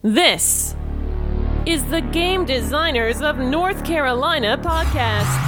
This is the Game Designers of North Carolina podcast.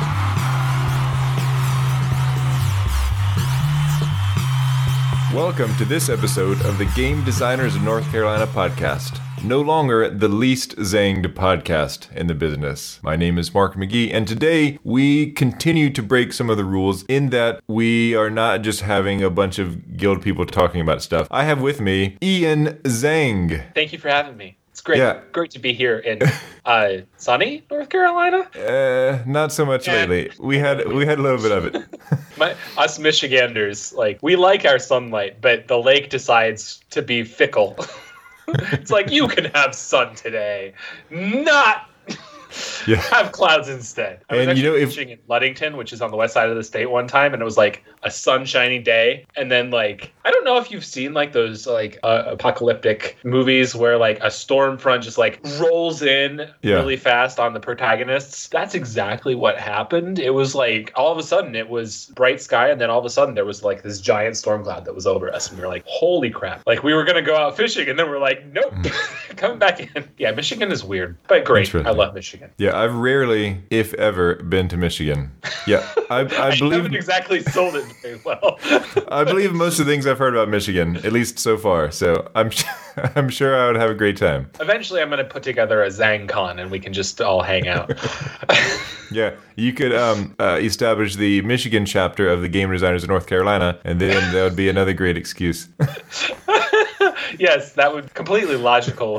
Welcome to this episode of the Game Designers of North Carolina podcast. No longer the least zanged podcast in the business. My name is Mark McGee, and today we continue to break some of the rules in that we are not just having a bunch of guild people talking about stuff. I have with me Ian Zang. Thank you for having me. It's great. Yeah. Great to be here in sunny North Carolina. Not so much lately. We had a little bit of it. Us Michiganders, we like our sunlight, but the lake decides to be fickle. It's like, you can have sun today, not have clouds instead. I was fishing in Ludington, which is on the west side of the state one time, and it was like a sunshiny day, and then I don't know if you've seen those apocalyptic movies where a storm front just rolls in really fast on the protagonists. That's exactly what happened. It was all of a sudden it was bright sky, and then all of a sudden there was this giant storm cloud that was over us, and we were like, holy crap. We were gonna go out fishing, and then we're like, nope. Coming back in. Yeah, Michigan is weird, but great. I love Michigan. Yeah, I've rarely, if ever, been to Michigan. Yeah, I believe... I haven't exactly sold it very well. I believe most of the things I've heard about Michigan, at least so far, so I'm sure I would have a great time. Eventually I'm going to put together a ZangCon, and we can just all hang out. Yeah, you could establish the Michigan chapter of the Game Designers of North Carolina, and then that would be another great excuse. Yes, that would completely logical.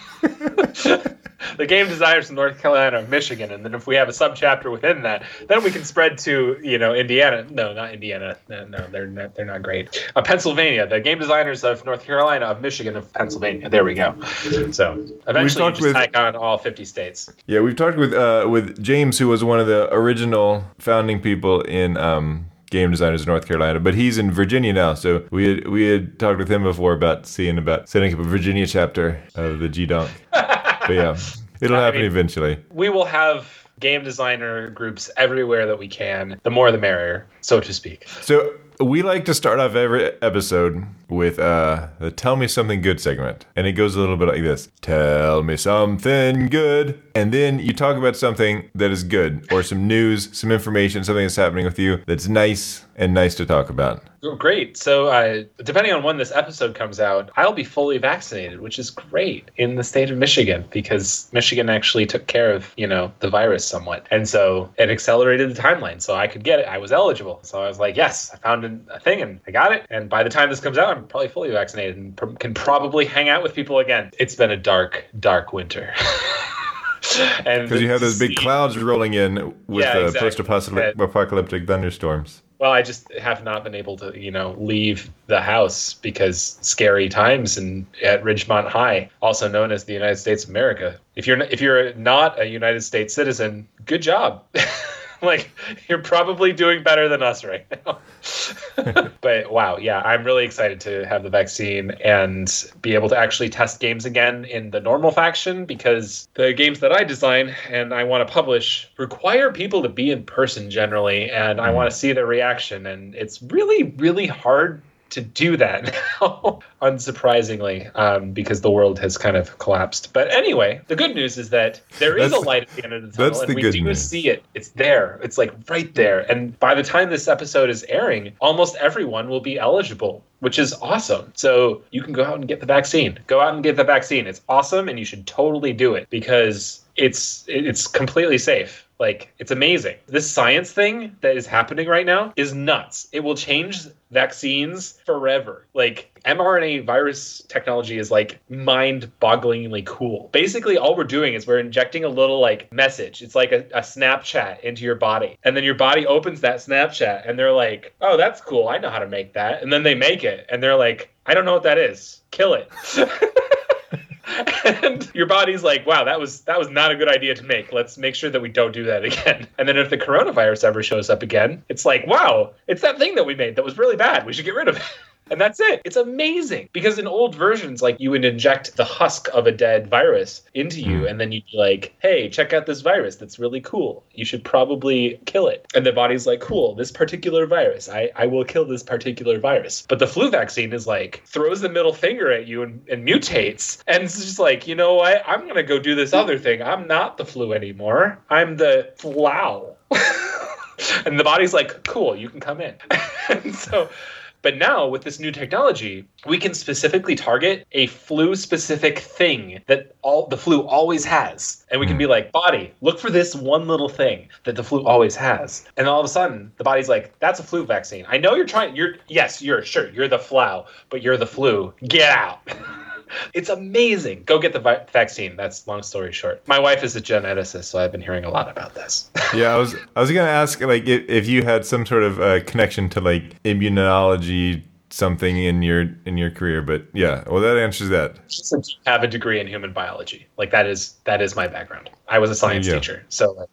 The Game Designers of North Carolina of Michigan, and then if we have a subchapter within that, then we can spread to Indiana. No, not Indiana. No, they're not great. Pennsylvania, the Game Designers of North Carolina of Michigan of Pennsylvania. There we go. So eventually, you just tack on all 50 states. Yeah, we've talked with James, who was one of the original founding people in Game Designers of North Carolina, but he's in Virginia now, so we had talked with him before about setting up a Virginia chapter of the GDonk. But yeah, it'll happen eventually. We will have game designer groups everywhere that we can. The more the merrier, so to speak. So we like to start off every episode with the Tell Me Something Good segment. And it goes a little bit like this. Tell me something good. And then you talk about something that is good, or some news, some information, something that's happening with you that's nice to talk about. Great. So depending on when this episode comes out, I'll be fully vaccinated, which is great in the state of Michigan, because Michigan actually took care of, the virus somewhat. And so it accelerated the timeline so I could get it. I was eligible. So I was like, yes, I found a thing and I got it. And by the time this comes out, I'm probably fully vaccinated and can probably hang out with people again. It's been a dark, dark winter. Because you have those big clouds rolling in with post-apocalyptic thunderstorms. Well, I just have not been able to, leave the house because scary times at Ridgemont High, also known as the United States of America. If you're not a United States citizen, good job. You're probably doing better than us right now. But wow, yeah, I'm really excited to have the vaccine and be able to actually test games again in the normal faction, because the games that I design and I want to publish require people to be in person generally, and I want to see their reaction, and it's really, really hard to do that now, unsurprisingly, because the world has kind of collapsed. But anyway, the good news is that there is a light at the end of the tunnel, and we do see it. It's there. It's right there. And by the time this episode is airing, almost everyone will be eligible, which is awesome. So you can go out and get the vaccine. Go out and get the vaccine. It's awesome, and you should totally do it, because it's completely safe. It's amazing. This science thing that is happening right now is nuts. It will change vaccines forever. mRNA virus technology is mind-bogglingly cool. Basically, all we're doing is we're injecting a little message. It's like a Snapchat into your body. And then your body opens that Snapchat and they're like, oh, that's cool. I know how to make that. And then they make it. And they're like, I don't know what that is. Kill it. And your body's like, wow, that was not a good idea to make. Let's make sure that we don't do that again. And then if the coronavirus ever shows up again, it's like, wow, it's that thing that we made that was really bad. We should get rid of it. And that's it. It's amazing. Because in old versions, like you would inject the husk of a dead virus into you, and then you'd be like, hey, check out this virus. That's really cool. You should probably kill it. And the body's like, cool, this particular virus. I will kill this particular virus. But the flu vaccine is like, throws the middle finger at you and mutates. And it's just like, you know what? I'm going to go do this other thing. I'm not the flu anymore. I'm the flow. And the body's like, cool, you can come in. And so... But now, with this new technology, we can specifically target a flu-specific thing that the flu always has. And we can be like, body, look for this one little thing that the flu always has. And all of a sudden, the body's like, that's a flu vaccine. I know you're you're the flow, but you're the flu. Get out. It's amazing. Go get the vaccine. That's long story short. My wife is a geneticist, so I've been hearing a lot about this. Yeah, I was going to ask, like, if you had some sort of connection to like immunology, something in your career, but yeah, well, that answers that. I have a degree in human biology. Like that is my background. I was a science teacher, so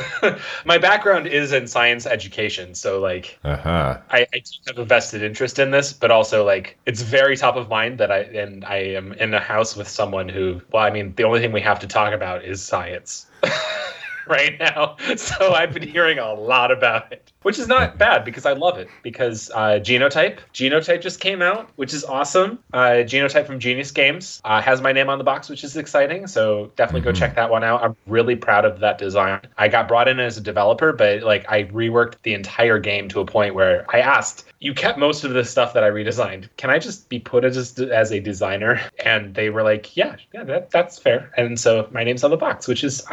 my background is in science education. So like, I do have a vested interest in this, but also like it's very top of mind that I am in a house with someone who, well, I mean, the only thing we have to talk about is science. Right now. So I've been hearing a lot about it, which is not bad because I love it. Because Genotype just came out, which is awesome. Genotype from Genius Games has my name on the box, which is exciting. So definitely go check that one out. I'm really proud of that design. I got brought in as a developer, but like I reworked the entire game to a point where I asked, you kept most of the stuff that I redesigned. Can I just be put as a designer? And they were like, yeah, that's fair. And so my name's on the box, which is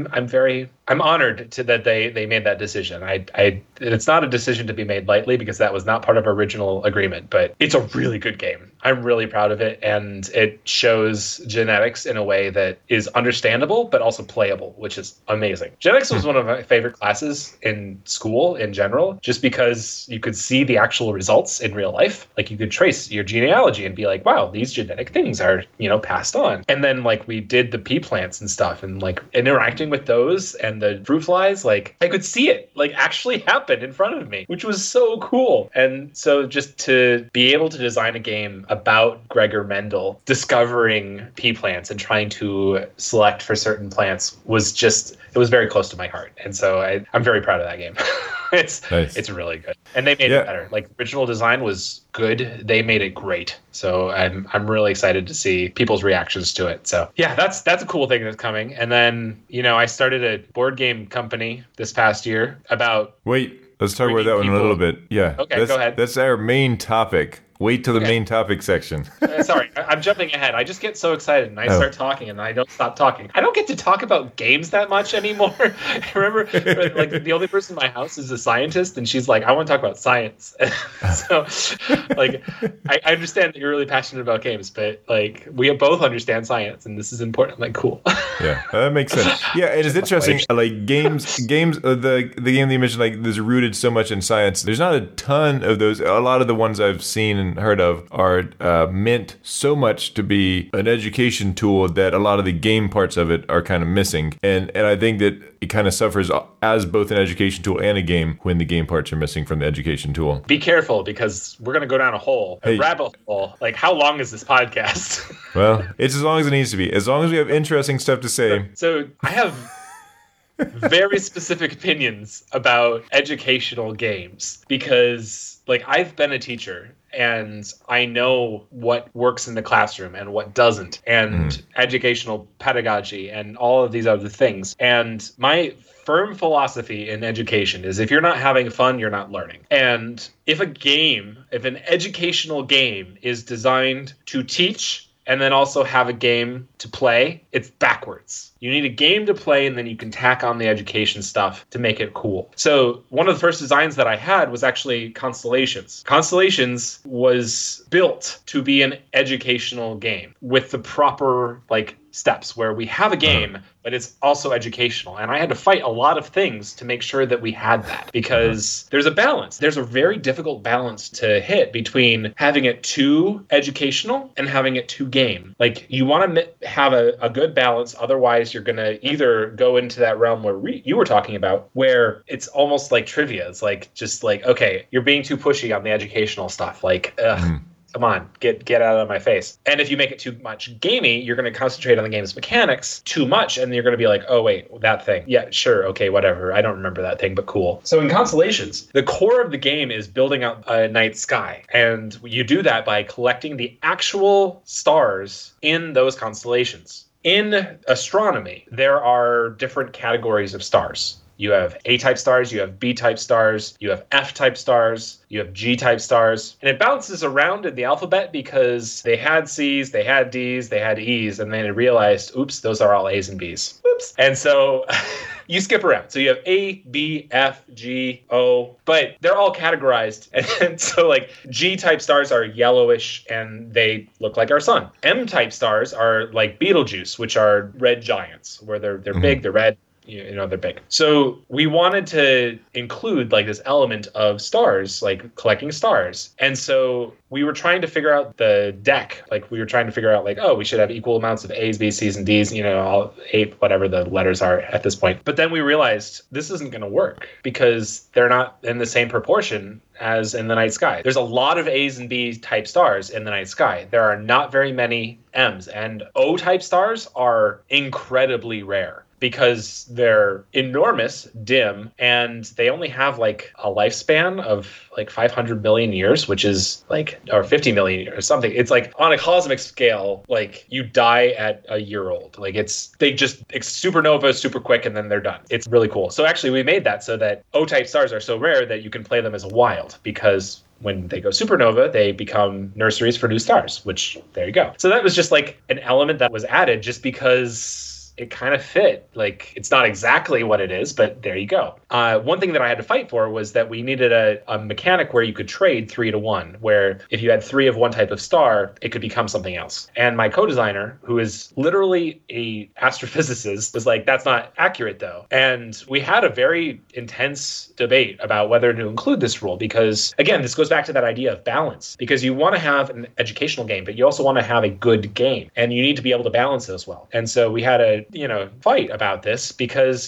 I'm honored that they made that decision. It's not a decision to be made lightly because that was not part of our original agreement, but it's a really good game. I'm really proud of it, and it shows genetics in a way that is understandable but also playable, which is amazing. Genetics was one of my favorite classes in school in general, just because you could see the actual results in real life. Like you could trace your genealogy and be like, wow, these genetic things are, passed on. And then like we did the pea plants and stuff, and like interacting with those and the fruit flies, like I could see it like actually happen in front of me, which was so cool. And so just to be able to design a game about Gregor Mendel discovering pea plants and trying to select for certain plants it was very close to my heart. And so I'm very proud of that game. It's really good. And they made it better. Like original design was good. They made it great. So I'm really excited to see people's reactions to it. So yeah, that's a cool thing that's coming. And then, I started a board game company this past year about... Wait, let's talk about that one a little bit. Yeah. Okay, go ahead. That's our main topic. Wait till the main topic section. Sorry, I'm jumping ahead. I just get so excited and I start talking and I don't stop talking. I don't get to talk about games that much anymore. Remember, like the only person in my house is a scientist, and she's like, I want to talk about science. So, like, I understand that you're really passionate about games, but like, we both understand science, and this is important. I'm like, cool. Yeah, that makes sense. Yeah, it is interesting. Like games. The game that you mentioned, like, there's rooted so much in science. There's not a ton of those. A lot of the ones I've seen and heard of are meant so much to be an education tool that a lot of the game parts of it are kind of missing. And I think that it kind of suffers as both an education tool and a game when the game parts are missing from the education tool. Be careful, because we're going to go down a rabbit hole. Like, how long is this podcast? Well, it's as long as it needs to be. As long as we have interesting stuff to say. So I have very specific opinions about educational games, because like I've been a teacher and I know what works in the classroom and what doesn't, and educational pedagogy and all of these other things. And my firm philosophy in education is if you're not having fun, you're not learning. And if an educational game is designed to teach and then also have a game to play, it's backwards. You need a game to play, and then you can tack on the education stuff to make it cool. So one of the first designs that I had was actually Constellations. Constellations was built to be an educational game with the proper steps, where we have a game, but it's also educational. And I had to fight a lot of things to make sure that we had that, because there's a balance. There's a very difficult balance to hit between having it too educational and having it too game. Like, you want to have a good balance. Otherwise, you're going to either go into that realm where you were talking about, where it's almost like trivia. It's like, just like, okay, you're being too pushy on the educational stuff. Like, Come on, get out of my face. And if you make it too much gamey, you're going to concentrate on the game's mechanics too much, and you're going to be like, oh, wait, that thing. Yeah, sure, okay, whatever. I don't remember that thing, but cool. So in Constellations, the core of the game is building out a night sky. And you do that by collecting the actual stars in those constellations. In astronomy, there are different categories of stars. You have A-type stars, you have B-type stars, you have F-type stars, you have G-type stars. And it bounces around in the alphabet because they had C's, they had D's, they had E's, and then they realized, oops, those are all A's and B's. Oops. And so you skip around. So you have A, B, F, G, O, but they're all categorized. And so like G-type stars are yellowish and they look like our sun. M-type stars are like Betelgeuse, which are red giants, where they're big, they're red. They're big. So we wanted to include like this element of stars, like collecting stars. And so we were trying to figure out the deck. Like we were trying to figure out like, oh, we should have equal amounts of A's, B's, C's, and D's, all 8, whatever the letters are at this point. But then we realized this isn't going to work because they're not in the same proportion as in the night sky. There's a lot of A's and B type stars in the night sky. There are not very many M's, and O type stars are incredibly rare because they're enormous, dim, and they only have like a lifespan of like 500 million years, which is like, or 50 million years or something. It's like on a cosmic scale, like you die at a year old. Like they just supernova super quick and then they're done. It's really cool. So actually we made that so that O-type stars are so rare that you can play them as wild, because when they go supernova, they become nurseries for new stars, which there you go. So that was just like an element that was added just because it kind of fit. Like, it's not exactly what it is, but there you go. One thing that I had to fight for was that we needed a mechanic where you could trade 3 to 1, where if you had 3 of one type of star, it could become something else. And my co-designer, who is literally a astrophysicist, was like, that's not accurate though. And we had a very intense debate about whether to include this rule, because again, this goes back to that idea of balance, because you want to have an educational game, but you also want to have a good game, and you need to be able to balance those well. And so we had a fight about this, because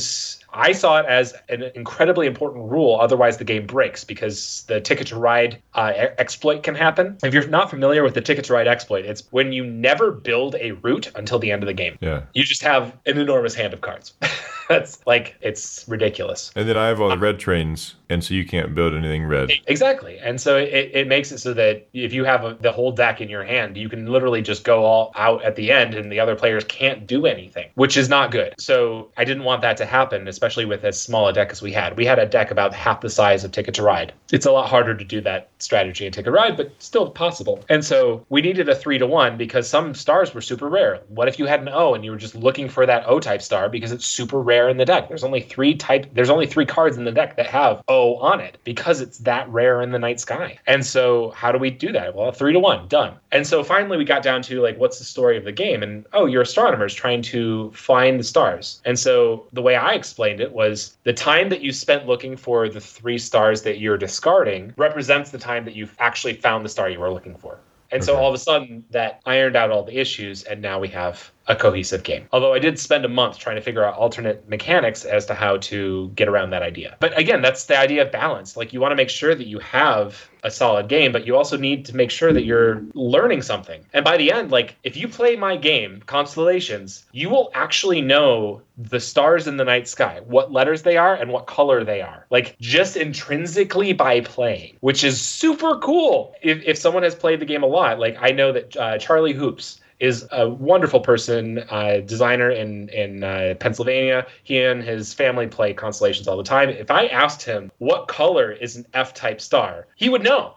I saw it as an incredibly important rule. Otherwise, the game breaks, because the Ticket to Ride exploit can happen. If you're not familiar with the Ticket to Ride exploit, it's when you never build a route until the end of the game. Yeah. You just have an enormous hand of cards. That's like, it's ridiculous. And then I have all the red trains, and so you can't build anything red. Exactly. And so it makes it so that if you have the whole deck in your hand, you can literally just go all out at the end and the other players can't do anything, which is not good. So I didn't want that to happen, especially with as small a deck as we had. We had a deck about half the size of Ticket to Ride. It's a lot harder to do that strategy in Ticket to Ride, but still possible. And so we needed a 3 to 1 because some stars were super rare. What if you had an O and you were just looking for that O type star because it's super rare in the deck? There's only 3 cards in the deck that have O on it because it's that rare in the night sky. And so how do we do that? Well, 3 to 1, done. And so finally we got down to like, what's the story of the game? And you're astronomers trying to find the stars. And so the way I explained it was the time that you spent looking for the 3 stars that you're discarding represents the time that you've actually found the star you were looking for. And so all of a sudden that ironed out all the issues, and now we have a cohesive game. Although I did spend a month trying to figure out alternate mechanics as to how to get around that idea. But again, that's the idea of balance. Like, you want to make sure that you have a solid game, but you also need to make sure that you're learning something. And by the end, like, if you play my game, Constellations, you will actually know the stars in the night sky, what letters they are and what color they are. Like, just intrinsically by playing, which is super cool. If someone has played the game a lot, like, I know that Charlie Hoops is a wonderful person, designer in Pennsylvania. He and his family play Constellations all the time. If I asked him what color is an F-type star, he would know.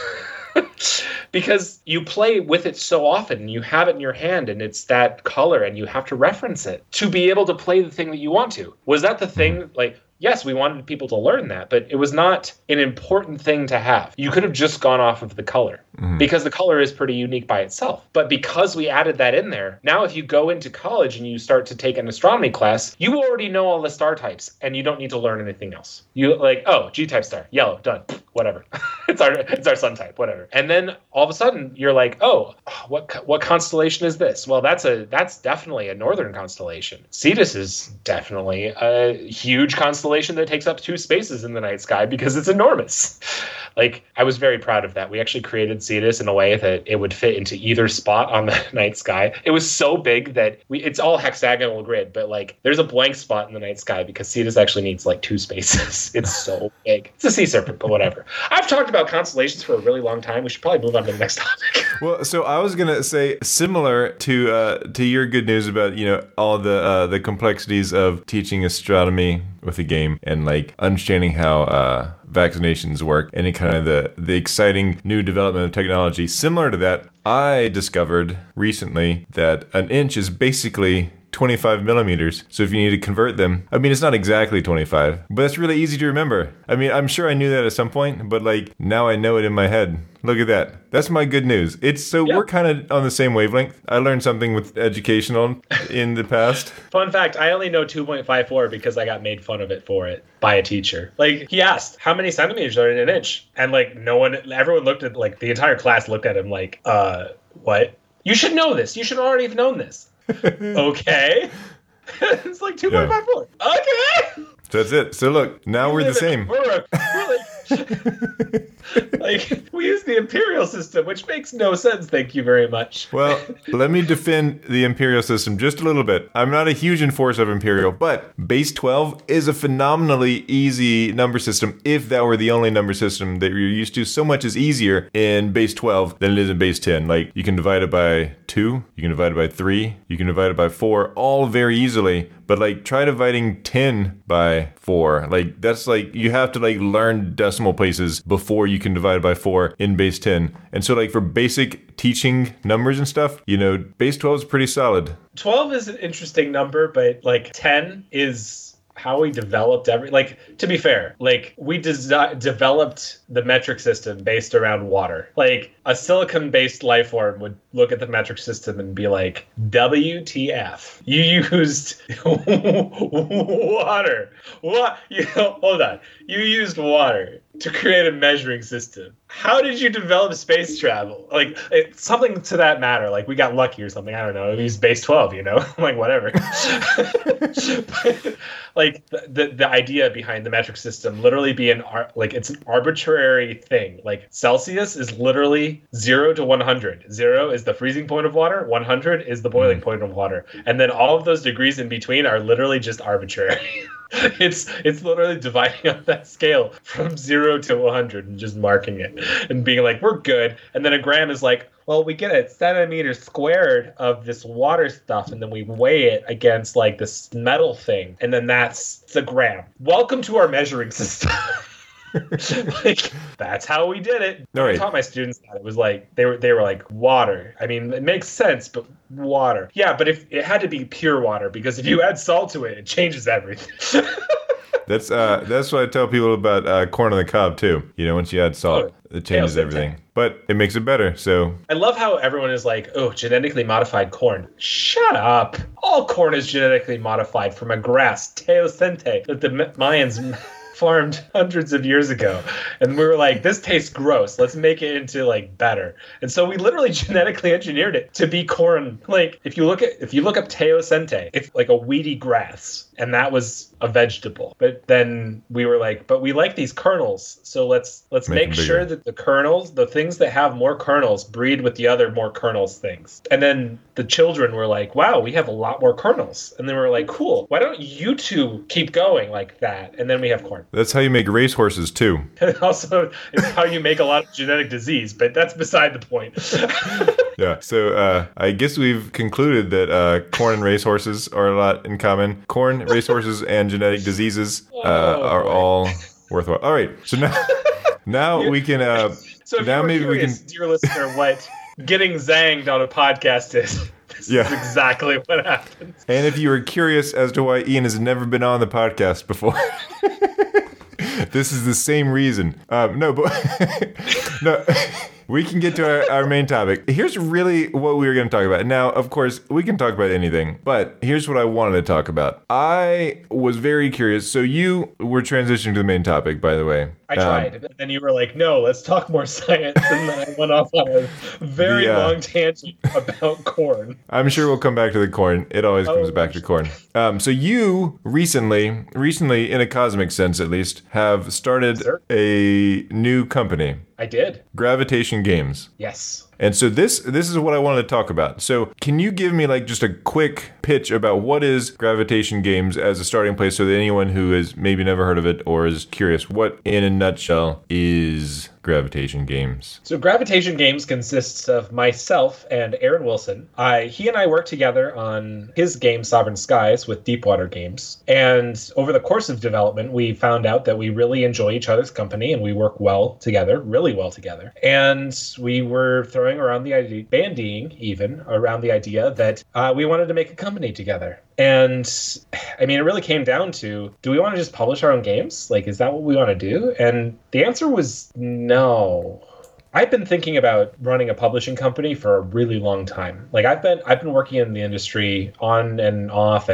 Because you play with it so often, you have it in your hand and it's that color and you have to reference it to be able to play the thing that you want to. Was that the thing? Like, yes, we wanted people to learn that, but it was not an important thing to have. You could have just gone off of the color because the color is pretty unique by itself. But because we added that in there, now if you go into college and you start to take an astronomy class, you already know all the star types and you don't need to learn anything else. You like, G-type star, yellow, done. whatever. it's our sun type, whatever. And then all of a sudden you're like, oh, what constellation is this? Well, that's definitely a northern constellation. Cetus is definitely a huge constellation that takes up 2 spaces in the night sky because it's enormous. Like, I was very proud of that. We actually created Cetus in a way that it would fit into either spot on the night sky. It was so big that it's all hexagonal grid, but like there's a blank spot in the night sky because Cetus actually needs like 2 spaces. It's so big. It's a sea serpent, but whatever. I've talked about constellations for a really long time. We should probably move on to the next topic. Well, so I was gonna say similar to your good news about all the complexities of teaching astronomy with a game and like understanding how vaccinations work and kind of the exciting new development of technology. Similar to that, I discovered recently that an inch is basically 25 millimeters. So if you need to convert them, I mean, it's not exactly 25, but it's really easy to remember. I mean, I'm sure I knew that at some point, but like now I know it in my head. Look at that. That's my good news. We're kind of on the same wavelength. I learned something with educational in the past. Fun fact, I only know 2.54 because I got made fun of it for it by a teacher. Like, he asked, how many centimeters are in an inch? And like everyone looked at, like the entire class looked at him like, what? You should know this. You should already have known this. Okay. It's like 2.54. Yeah. Okay. So that's it. So look, now we're the same. We're like, we use the imperial system, which makes no sense. Thank you very much. Well, let me defend the imperial system just a little bit. I'm not a huge enforcer of imperial, but base 12 is a phenomenally easy number system if that were the only number system that you're used to. So much is easier in base 12 than it is in base 10. Like, you can divide it by 2, you can divide it by 3, you can divide it by 4, all very easily. But like, try dividing 10 by 4. Like, that's like, you have to like learn decimal places before you can divide it by 4 in base 10. And so like for basic teaching numbers and stuff, base 12 is pretty solid. 12 is an interesting number, but like 10 is how we developed to be fair, like we developed the metric system based around water. Like a silicon-based life form would look at the metric system and be like, WTF? You used water. What? Hold on. You used water to create a measuring system. How did you develop space travel? Like, something to that matter. Like, we got lucky or something. I don't know. We used base 12, like, whatever. But, like, the idea behind the metric system literally being, it's an arbitrary thing. Like, Celsius is literally 0 to 100. 0 is the freezing point of water. 100 is the boiling point of water. And then all of those degrees in between are literally just arbitrary. It's literally dividing up that scale from 0 to 100 and just marking it and being like, we're good. And then a gram is like, well, we get a centimeter squared of this water stuff, and then we weigh it against like this metal thing, and then that's the gram. Welcome to our measuring system. Like, that's how we did it. All right. I taught my students that. It was like they were like, water. I mean, it makes sense, but water. Yeah, but if it had to be pure water, because if you add salt to it, it changes everything. That's what I tell people about corn on the cob too. Once you add salt, it changes everything. But it makes it better. So I love how everyone is like, oh, genetically modified corn. Shut up. All corn is genetically modified from a grass, teosinte, that the Mayans farmed hundreds of years ago, and we were like, this tastes gross, let's make it into like better. And so we literally genetically engineered it to be corn. Like, if you look up teosinte, it's like a weedy grass, and that was a vegetable. But then we were like, but we like these kernels, so let's make sure that the kernels, the things that have more kernels, breed with the other more kernels things. And then the children were like, wow, we have a lot more kernels. And then we were like, cool, why don't you two keep going like that? And then we have corn. That's how you make racehorses too. Also, it's how you make a lot of genetic disease, but that's beside the point. Yeah, so I guess we've concluded that corn and racehorses are a lot in common. Corn, racehorses, and genetic diseases are all worthwhile. All right, so now we can. So if now maybe curious, we can, dear listener, what getting zanged on a podcast is. This is exactly what happens. And if you were curious as to why Ian has never been on the podcast before, this is the same reason. No, we can get to our main topic. Here's really what we were going to talk about. Now, of course, we can talk about anything, but here's what I wanted to talk about. I was very curious. So you were transitioning to the main topic, by the way. I tried. But then you were like, no, let's talk more science. And then I went off on a very long tangent about corn. I'm sure we'll come back to the corn. It always comes back to corn. So you recently, in a cosmic sense at least, have started a new company. I did. Gravitation Games. Yes. And so this is what I wanted to talk about. So can you give me like just a quick pitch about what is Gravitation Games as a starting place so that anyone who has maybe never heard of it or is curious, what in a nutshell is Gravitation Games? So Gravitation Games consists of myself and Aaron Wilson. He and I worked together on his game Sovereign Skies with Deepwater Games. And over the course of development, we found out that we really enjoy each other's company and we work well together, really well together. And we were throwing around the idea, bandying even, around the idea that we wanted to make a company together. And I mean, it really came down to, do we want to just publish our own games? Like, is that what we want to do? And the answer was no. I've been thinking about running a publishing company for a really long time. Like I've been working in the industry on and off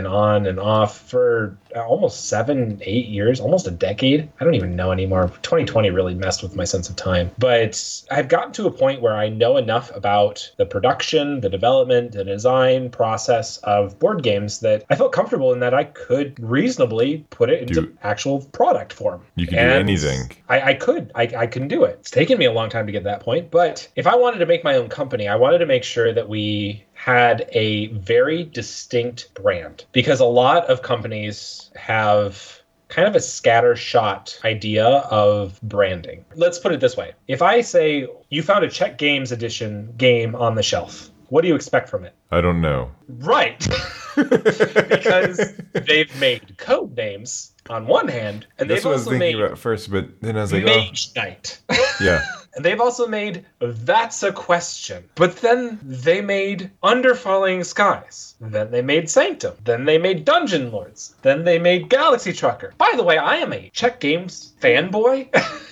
for almost 7-8 years, almost a decade. I don't even know anymore. 2020 really messed with my sense of time. But I've gotten to a point where I know enough about the production, the development, the design process of board games that I felt comfortable in that I could reasonably put it into actual product form. You can do anything. I can do it. It's taken me a long time to get that point. But if I wanted to make my own company, I wanted to make sure that we had a very distinct brand, because a lot of companies have kind of a scattershot idea of branding. Let's put it this way. If I say you found a Czech Games Edition game on the shelf, what do you expect from it? I don't know. Right. Because they've made code names on one hand, and that's they've what I was also thinking made about first, but then I was like, Mage Knight. Yeah. And they've also made That's a Question. But then they made Under Falling Skies. Then they made Sanctum. Then they made Dungeon Lords. Then they made Galaxy Trucker. By the way, I am a Czech Games fanboy.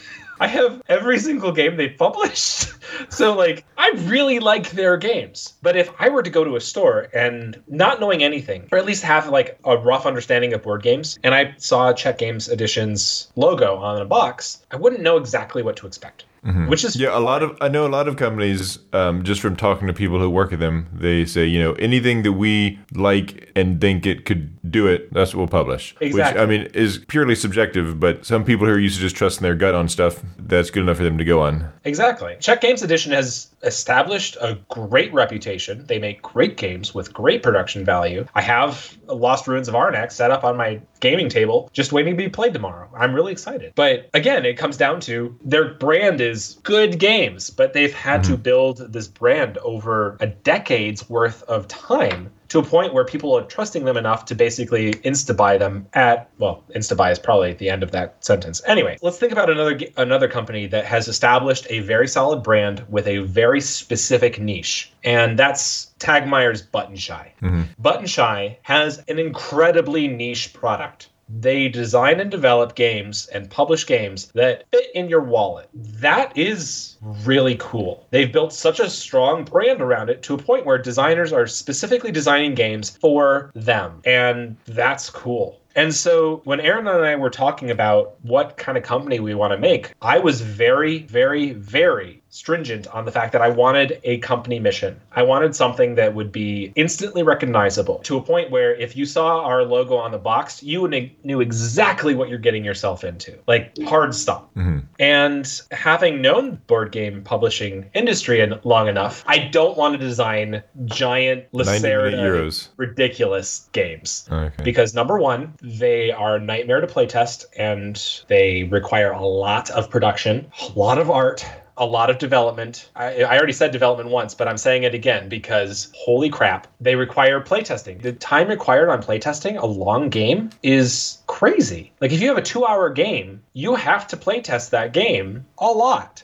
I have every single game they've published. So, like, I really like their games. But if I were to go to a store and not knowing anything, or at least have, like, a rough understanding of board games, and I saw Czech Games Edition's logo on a box, I wouldn't know exactly what to expect. Mm-hmm. Which is I know a lot of companies, just from talking to people who work at them, they say, anything that we like and think it could do it, that's what we'll publish. Exactly. Which, I mean, is purely subjective, but some people who are used to just trusting their gut on stuff, that's good enough for them to go on. Exactly. Czech Games Edition has established a great reputation. They make great games with great production value. I have Lost Ruins of Arnak set up on my gaming table, just waiting to be played tomorrow. I'm really excited. But again, it comes down to their brand is good games, but they've had to build this brand over a decade's worth of time to a point where people are trusting them enough to basically insta-buy them insta-buy is probably the end of that sentence. Anyway, let's think about another company that has established a very solid brand with a very specific niche, and that's Tagmeyer's Button Shy. Mm-hmm. Button Shy has an incredibly niche product. They design and develop games and publish games that fit in your wallet. That is really cool. They've built such a strong brand around it to a point where designers are specifically designing games for them. And that's cool. And so when Aaron and I were talking about what kind of company we want to make, I was very, very, very stringent on the fact that I wanted a company mission. I wanted something that would be instantly recognizable to a point where if you saw our logo on the box, you knew exactly what you're getting yourself into. Like, hard stop. Mm-hmm. And having known board game publishing industry long enough, I don't want to design giant Lacerda ridiculous games. Okay. Because number one, they are a nightmare to playtest and they require a lot of production, a lot of art, a lot of development. I already said development once, but I'm saying it again because holy crap, they require playtesting. The time required on playtesting a long game is crazy. Like if you have a 2-hour game, you have to playtest that game a lot.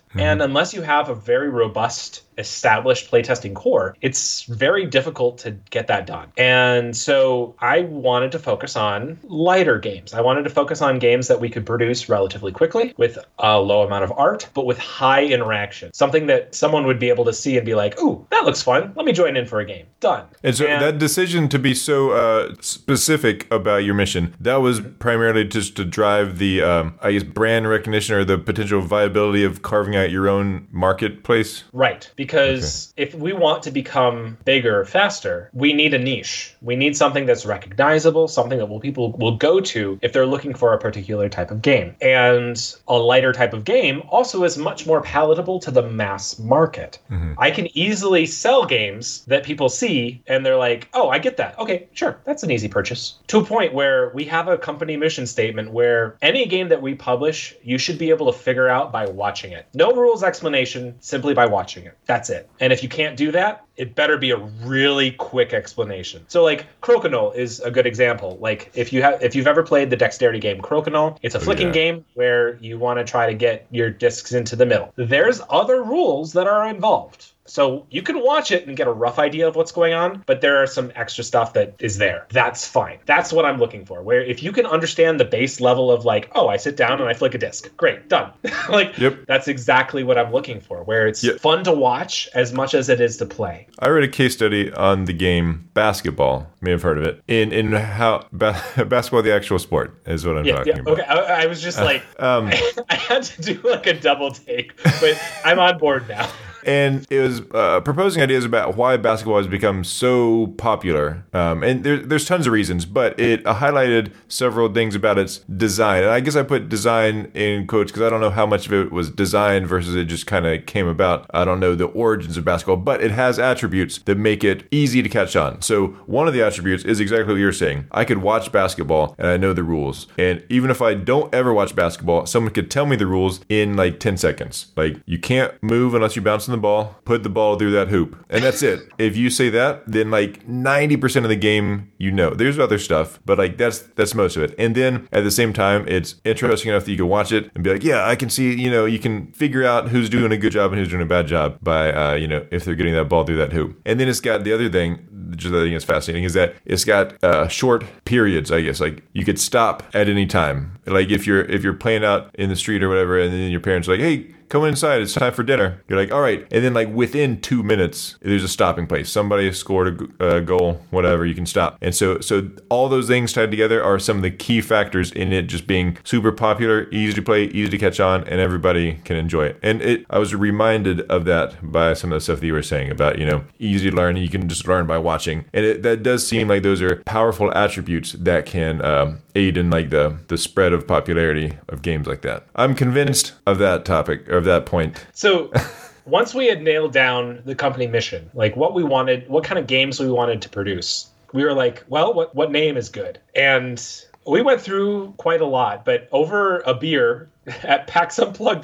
And unless you have a very robust, established playtesting core, it's very difficult to get that done. And so I wanted to focus on lighter games. I wanted to focus on games that we could produce relatively quickly with a low amount of art, but with high interaction. Something that someone would be able to see and be like, ooh, that looks fun. Let me join in for a game. Done. And so that decision to be so specific about your mission, that was primarily just to drive the, I guess, brand recognition or the potential viability of carving out your own marketplace? Right. Because if we want to become bigger faster, we need a niche. We need something that's recognizable, something that people will go to if they're looking for a particular type of game. And a lighter type of game also is much more palatable to the mass market. I can easily sell games that people see and they're like, oh, I get that. Okay, sure. That's an easy purchase. To a point where we have a company mission statement where any game that we publish, you should be able to figure out by watching it. No rules explanation, simply by watching it. That's it. And if you can't do that, it better be a really quick explanation. So like Crokinole is a good example. Like if you've ever played the dexterity game Crokinole, it's a flicking game where you want to try to get your discs into the middle. There's other rules that are involved. So you can watch it and get a rough idea of what's going on, but there are some extra stuff that is there. That's fine. That's what I'm looking for. Where if you can understand the base level of like, oh, I sit down and I flick a disc. Great, done. That's exactly what I'm looking for, where it's fun to watch as much as it is to play. I read a case study on the game basketball. You may have heard of it. In how basketball, the actual sport, is what I'm talking about. Okay, I was just like, I had to do like a double take, but I'm on board now. And it was proposing ideas about why basketball has become so popular. And there's tons of reasons, but it highlighted several things about its design. And I guess I put design in quotes because I don't know how much of it was design versus it just kind of came about. I don't know the origins of basketball, but it has attributes that make it easy to catch on. So one of the attributes is exactly what you're saying. I could watch basketball and I know the rules. And even if I don't ever watch basketball, someone could tell me the rules in like 10 seconds. Like you can't move unless you bounce on the ball, put the ball through that hoop, and that's it. If you say that, then like 90% of the game, you know. There's other stuff, but like that's most of it. And then at the same time, it's interesting enough that you can watch it and be like, yeah, I can see, you can figure out who's doing a good job and who's doing a bad job by, if they're getting that ball through that hoop. And then it's got the other thing, which I think is fascinating, is that it's got short periods, I guess. Like you could stop at any time. Like if you're playing out in the street or whatever, and then your parents are like, hey, come inside, it's time for dinner. You're like, all right. And then like within 2 minutes, there's a stopping place. Somebody scored a goal, whatever, you can stop. And so all those things tied together are some of the key factors in it just being super popular, easy to play, easy to catch on, and everybody can enjoy it. And I was reminded of that by some of the stuff that you were saying about, easy to learn, and you can just learn by watching. And that does seem like those are powerful attributes that can aid in like the spread of popularity of games like that. I'm convinced of that topic, of that point. So once we had nailed down the company mission, like what we wanted, what kind of games we wanted to produce, we were like, well, what name is good? And we went through quite a lot, but over a beer at PAX Unplugged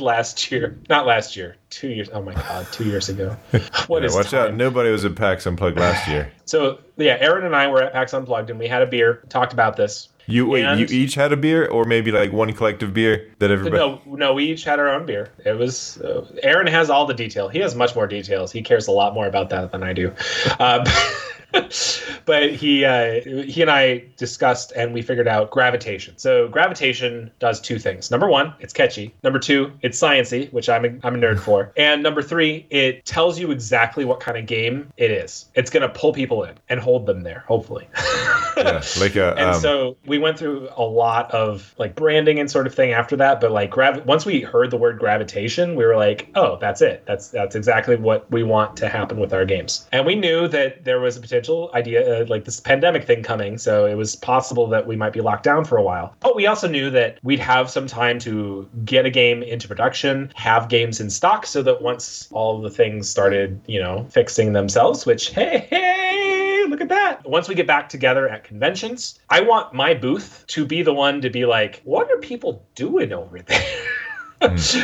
not last year, 2 years. Oh my God, 2 years ago. Watch time? Out. Nobody was at PAX Unplugged last year. So yeah, Aaron and I were at PAX Unplugged and we had a beer, talked about this. You each had a beer, or maybe like one collective beer that everybody... No, we each had our own beer. It was... Aaron has all the detail. He has much more details. He cares a lot more about that than I do. But he and I discussed and we figured out gravitation. So gravitation does two things. Number one, it's catchy. Number two, it's sciencey, which I'm a nerd for. And number three, it tells you exactly what kind of game it is. It's going to pull people in and hold them there, hopefully. Yeah, like a... And so we went through a lot of like branding and sort of thing after that. But like once we heard the word gravitation, we were like, oh, that's it. That's exactly what we want to happen with our games. And we knew that there was a potential idea like this pandemic thing coming, so it was possible that we might be locked down for a while. But we also knew that we'd have some time to get a game into production, have games in stock, so that once all the things started, fixing themselves, which, hey, look at that. Once we get back together at conventions, I want my booth to be the one to be like, what are people doing over there?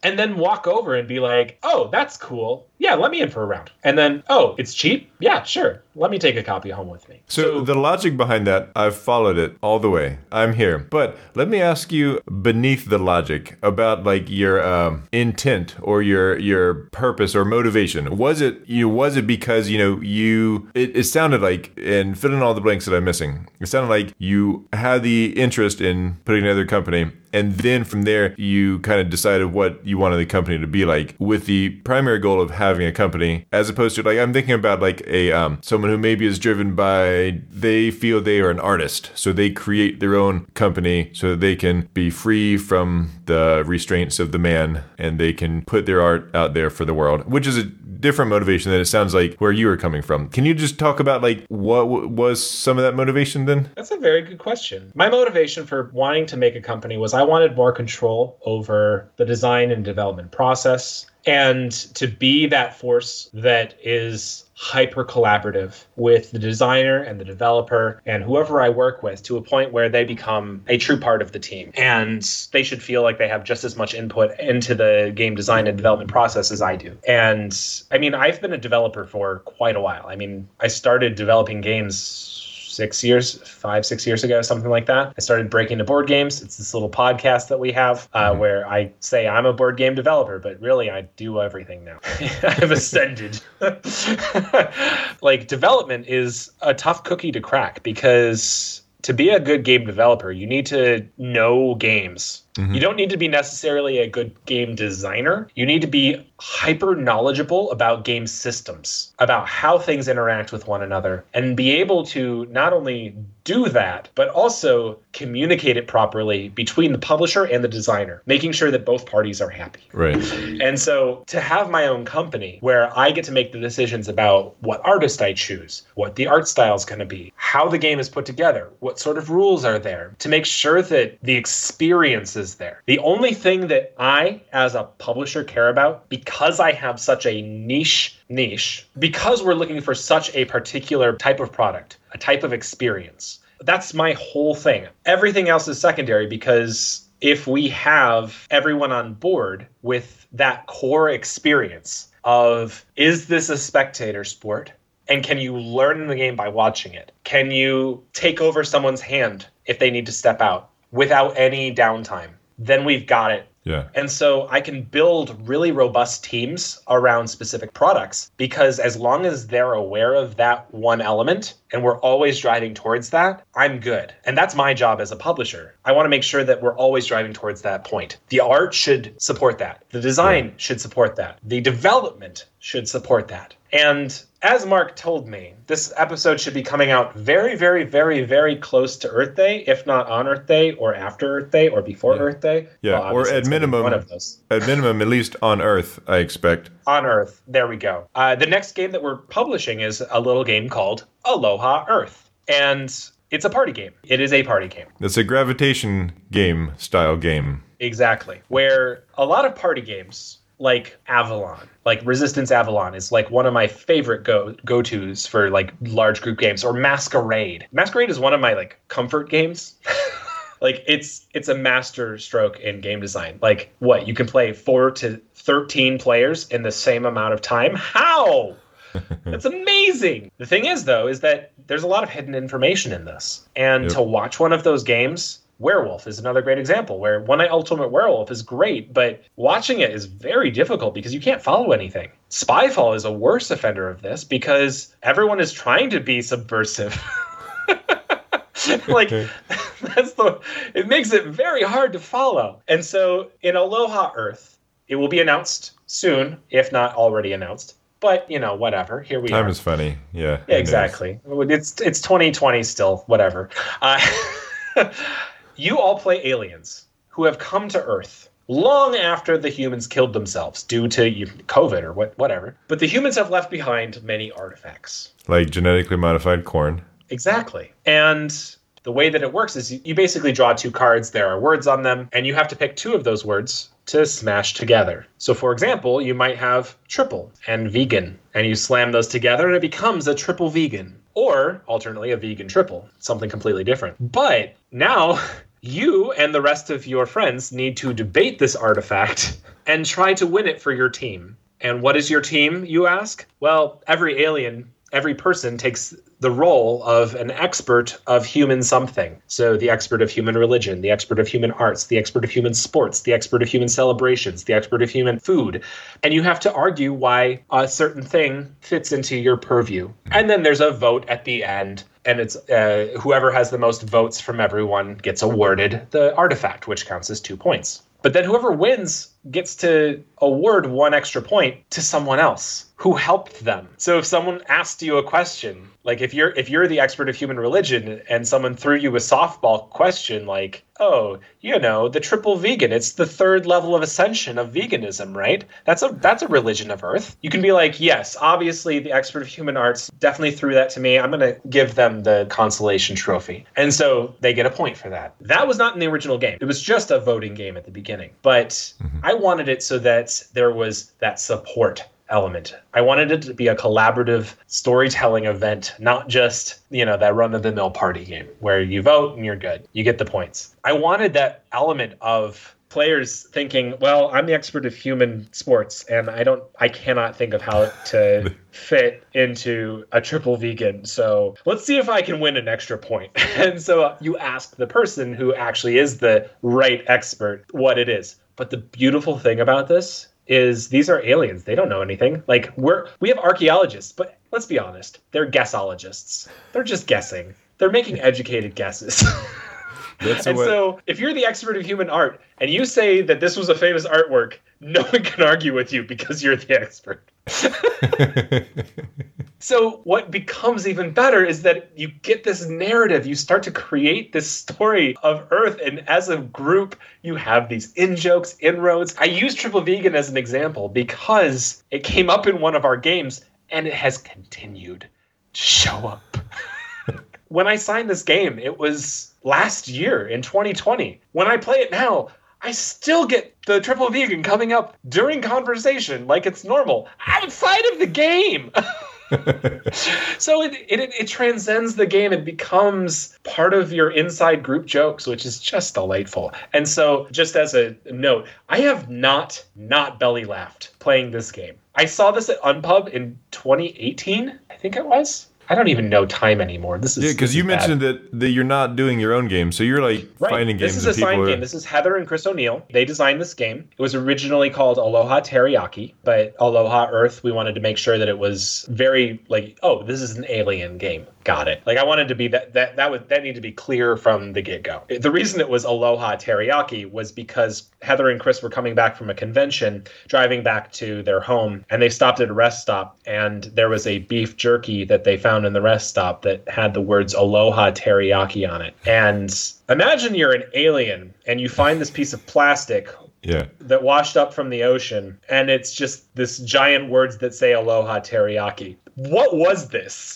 and then walk over and be like, oh, that's cool. Yeah, let me in for a round. And then, oh, it's cheap? Yeah, sure. Let me take a copy home with me. So the logic behind that, I've followed it all the way. I'm here. But let me ask you beneath the logic about like your intent or your purpose or motivation. Was it because, it sounded like, and fill in all the blanks that I'm missing, it sounded like you had the interest in putting together a company, and then from there, you kind of decided what you wanted the company to be like, with the primary goal of having a company, as opposed to, like, I'm thinking about like a someone who maybe is driven by, they feel they are an artist, so they create their own company so that they can be free from the restraints of the man, and they can put their art out there for the world, which is a different motivation than it sounds like where you were coming from. Can you just talk about like what was some of that motivation then? That's a very good question. My motivation for wanting to make a company was I wanted more control over the design and development process, and to be that force that is hyper collaborative with the designer and the developer and whoever I work with, to a point where they become a true part of the team. And they should feel like they have just as much input into the game design and development process as I do. And I mean, I've been a developer for quite a while. I mean, I started developing games 6 years ago, something like that. I started breaking into board games. It's this little podcast that we have where I say I'm a board game developer, but really I do everything now. I've ascended. Like, development is a tough cookie to crack, because to be a good game developer, you need to know games. Mm-hmm. You don't need to be necessarily a good game designer. You need to be hyper knowledgeable about game systems, about how things interact with one another, and be able to not only do that, but also communicate it properly between the publisher and the designer, making sure that both parties are happy. Right. And so to have my own company where I get to make the decisions about what artist I choose, what the art style is going to be, how the game is put together, what sort of rules are there, to make sure that the experience is there. The only thing that I, as a publisher, care about, because I have such a niche, because we're looking for such a particular type of product, a type of experience, that's my whole thing. Everything else is secondary, because if we have everyone on board with that core experience of, is this a spectator sport? And can you learn in the game by watching it? Can you take over someone's hand if they need to step out without any downtime? Then we've got it. Yeah. And so I can build really robust teams around specific products, because as long as they're aware of that one element and we're always driving towards that, I'm good. And that's my job as a publisher. I want to make sure that we're always driving towards that point. The art should support that. The design should support that. The development should support that. And as Mark told me, this episode should be coming out very, very, very, very close to Earth Day, if not on Earth Day, or after Earth Day, or before Earth Day. Yeah, well, or at minimum, one of those. At minimum, at least on Earth, I expect. On Earth, there we go. The next game that we're publishing is a little game called Aloha Earth, and it's a party game. It is a party game. It's a gravitation game style game. Exactly, where a lot of party games, like Avalon, like Resistance Avalon, is like one of my favorite go-tos for like large group games. Or Masquerade. Masquerade is one of my like comfort games. Like it's a master stroke in game design. Like, what, you can play 4 to 13 players in the same amount of time? How? That's amazing. The thing is, though, is that there's a lot of hidden information in this. And to watch one of those games, Werewolf is another great example, where One Night Ultimate Werewolf is great, but watching it is very difficult because you can't follow anything. Spyfall is a worse offender of this because everyone is trying to be subversive. Like, it makes it very hard to follow. And so in Aloha Earth, it will be announced soon, if not already announced. But, whatever. Here we are. Time is funny. Yeah. Exactly. It's 2020 still. Whatever. You all play aliens who have come to Earth long after the humans killed themselves due to COVID or whatever. But the humans have left behind many artifacts. Like genetically modified corn. Exactly. And the way that it works is you basically draw 2 cards. There are words on them, and you have to pick 2 of those words to smash together. So, for example, you might have triple and vegan, and you slam those together, and it becomes a triple vegan. Or, alternately, a vegan triple, something completely different. But now You and the rest of your friends need to debate this artifact and try to win it for your team. And what is your team, you ask? Well, every person takes the role of an expert of human something. So the expert of human religion, the expert of human arts, the expert of human sports, the expert of human celebrations, the expert of human food. And you have to argue why a certain thing fits into your purview. And then there's a vote at the end. And it's whoever has the most votes from everyone gets awarded the artifact, which counts as 2 points. But then whoever wins gets to award 1 extra point to someone else who helped them. So if someone asked you a question, like if you're the expert of human religion and someone threw you a softball question like, oh, the triple vegan, it's the 3rd level of ascension of veganism, right? That's a religion of Earth. You can be like, yes, obviously the expert of human arts definitely threw that to me. I'm going to give them the consolation trophy. And so they get a point for that. That was not in the original game. It was just a voting game at the beginning. But I wanted it so that there was that support element. I wanted it to be a collaborative storytelling event, not just, that run-of-the-mill party game where you vote and you're good. You get the points. I wanted that element of players thinking, well, I'm the expert of human sports and I cannot think of how to fit into a triple vegan. So let's see if I can win an extra point. And so you ask the person who actually is the right expert what it is. But the beautiful thing about this is these are aliens. They don't know anything. Like we have archaeologists, but let's be honest, they're guessologists. They're just guessing. They're making educated guesses. So if you're the expert of human art and you say that this was a famous artwork, no one can argue with you because you're the expert. So what becomes even better is that you get this narrative. You start to create this story of Earth. And as a group, you have these in-jokes, inroads. I use Triple Vegan as an example because it came up in one of our games and it has continued to show up. When I signed this game, it was last year in 2020. When I play it now, I still get the Triple Vegan coming up during conversation like it's normal outside of the game. So it transcends the game. It becomes part of your inside group jokes, which is just delightful. And so just as a note, I have not belly laughed playing this game. I saw this at Unpub in 2018, I think it was. I don't even know time anymore. This is because you mentioned that you're not doing your own game, so you're like finding games. This is a signed game. This is Heather and Chris O'Neill. They designed this game. It was originally called Aloha Teriyaki, but Aloha Earth, we wanted to make sure that it was very like, oh, this is an alien game. Got it. Like I wanted to be that needed to be clear from the get-go. The reason it was Aloha Teriyaki was because Heather and Chris were coming back from a convention, driving back to their home, and they stopped at a rest stop, and there was a beef jerky that they found in the rest stop that had the words Aloha Teriyaki on it. And imagine you're an alien and you find this piece of plastic that washed up from the ocean, and it's just this giant words that say Aloha Teriyaki. What was this?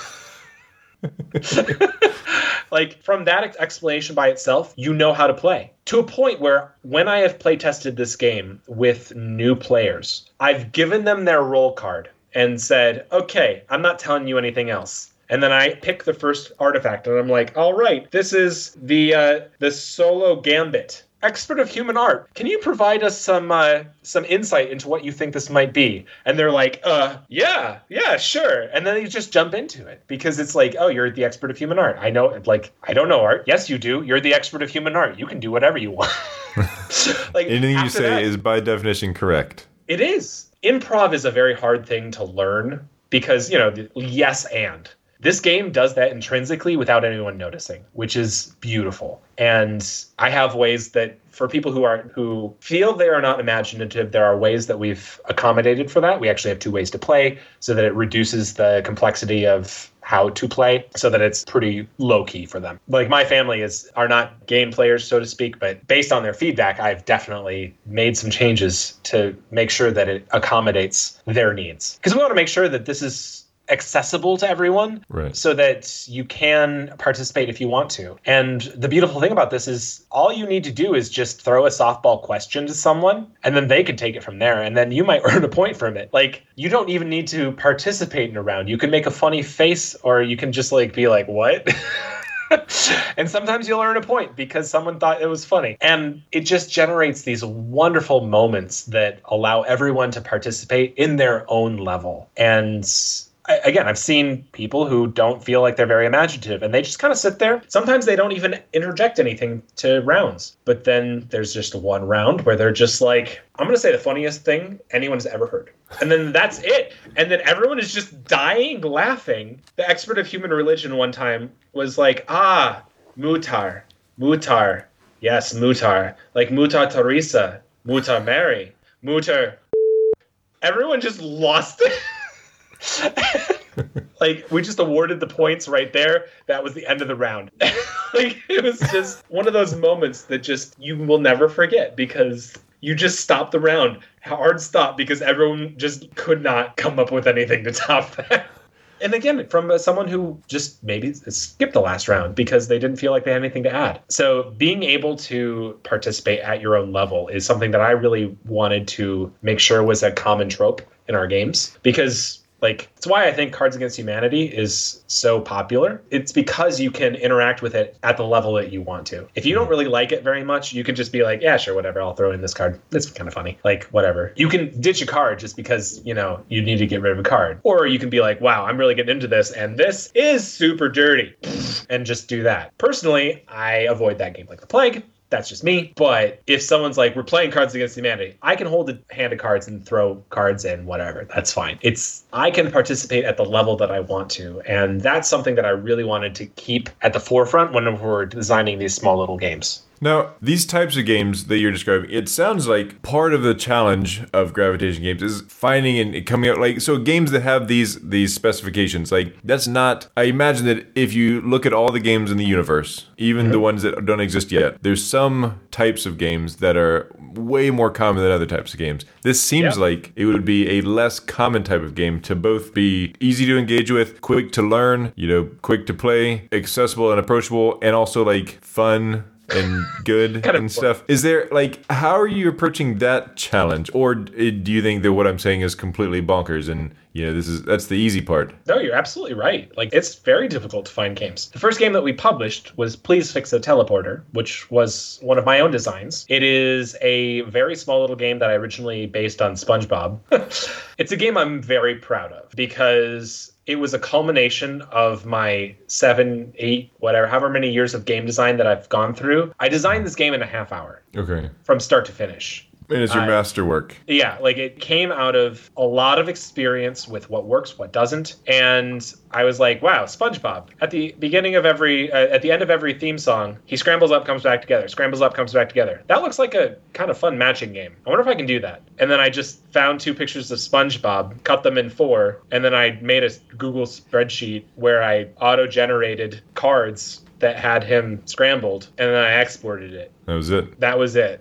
Like from that explanation by itself, you know how to play. To a point where when I have play tested this game with new players, I've given them their role card and said, okay, I'm not telling you anything else. And then I pick the first artifact and I'm like, all right, this is the Solo Gambit. Expert of human art. Can you provide us some insight into what you think this might be? And they're like, yeah, sure. And then you just jump into it because it's like, oh, you're the expert of human art. I know, like, I don't know art. Yes, you do. You're the expert of human art. You can do whatever you want. Like anything you say is by definition correct. It is. Improv is a very hard thing to learn because, yes and. This game does that intrinsically without anyone noticing, which is beautiful. And I have ways that for people who feel they are not imaginative, there are ways that we've accommodated for that. We actually have 2 ways to play so that it reduces the complexity of how to play so that it's pretty low key for them. Like my family are not game players, so to speak, but based on their feedback, I've definitely made some changes to make sure that it accommodates their needs. Because we want to make sure that this is accessible to everyone, right, so that you can participate if you want to. And the beautiful thing about this is all you need to do is just throw a softball question to someone and then they can take it from there. And then you might earn a point from it. Like you don't even need to participate in a round. You can make a funny face or you can just like be like, what? And sometimes you'll earn a point because someone thought it was funny. And it just generates these wonderful moments that allow everyone to participate in their own level. And again, I've seen people who don't feel like they're very imaginative and they just kind of sit there. Sometimes they don't even interject anything to rounds. But then there's just one round where they're just like, I'm going to say the funniest thing anyone's ever heard. And then that's it. And then everyone is just dying laughing. The expert of human religion one time was like, mutar. Yes, mutar. Like Mutar Teresa, Mutar Mary, Mutar. Everyone just lost it. Like, we just awarded the points right there. That was the end of the round. Like, it was just one of those moments that just you will never forget because you just stopped the round. Hard stop because everyone just could not come up with anything to top that. And again, from someone who just maybe skipped the last round because they didn't feel like they had anything to add. So being able to participate at your own level is something that I really wanted to make sure was a common trope in our games because it's why I think Cards Against Humanity is so popular. It's because you can interact with it at the level that you want to. If you don't really like it very much, you can just be like, yeah, sure, whatever. I'll throw in this card. It's kind of funny. Like, whatever. You can ditch a card just because, you need to get rid of a card. Or you can be like, wow, I'm really getting into this. And this is super dirty. And just do that. Personally, I avoid that game like the plague. That's just me. But if someone's like, we're playing Cards Against Humanity, I can hold a hand of cards and throw cards in, whatever. That's fine. I can participate at the level that I want to. And that's something that I really wanted to keep at the forefront when we're designing these small little games. Now, these types of games that you're describing, it sounds like part of the challenge of Gravitation Games is finding and coming out, so games that have these specifications, that's not, I imagine that if you look at all the games in the universe, even the ones that don't exist yet, there's some types of games that are way more common than other types of games. This seems like it would be a less common type of game to both be easy to engage with, quick to learn, quick to play, accessible and approachable, and also fun and good and stuff. Is there how are you approaching that challenge, or do you think that what I'm saying is completely bonkers and that's the easy part? No, you're absolutely right. It's very difficult to find games. The first game that we published was Please Fix a Teleporter, which was one of my own designs. It is a very small little game that I originally based on SpongeBob. It's a game I'm very proud of because it was a culmination of my 7, 8, whatever, however many years of game design that I've gone through. I designed this game in a half hour. Okay. From start to finish. And it's your masterwork. Yeah, it came out of a lot of experience with what works, what doesn't. And I was like, wow, SpongeBob. At the end of every theme song, he scrambles up, comes back together, scrambles up, comes back together. That looks like a kind of fun matching game. I wonder if I can do that. And then I just found 2 pictures of SpongeBob, cut them in 4, and then I made a Google spreadsheet where I auto-generated cards that had him scrambled, and then I exported it. That was it.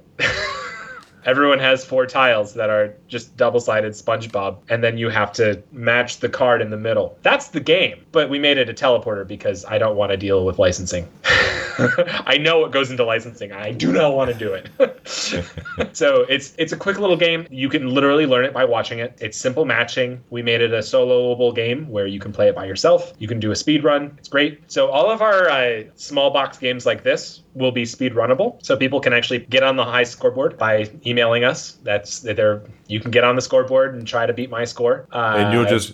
Everyone has 4 tiles that are just double-sided SpongeBob, and then you have to match the card in the middle. That's the game, but we made it a teleporter because I don't want to deal with licensing. I know what goes into licensing. I do not want to do it. So it's a quick little game. You can literally learn it by watching it. It's simple matching. We made it a soloable game where you can play it by yourself. You can do a speed run. It's great. So all of our small box games like this will be speed runnable. So people can actually get on the high scoreboard by emailing us. You can get on the scoreboard and try to beat my score. And you'll just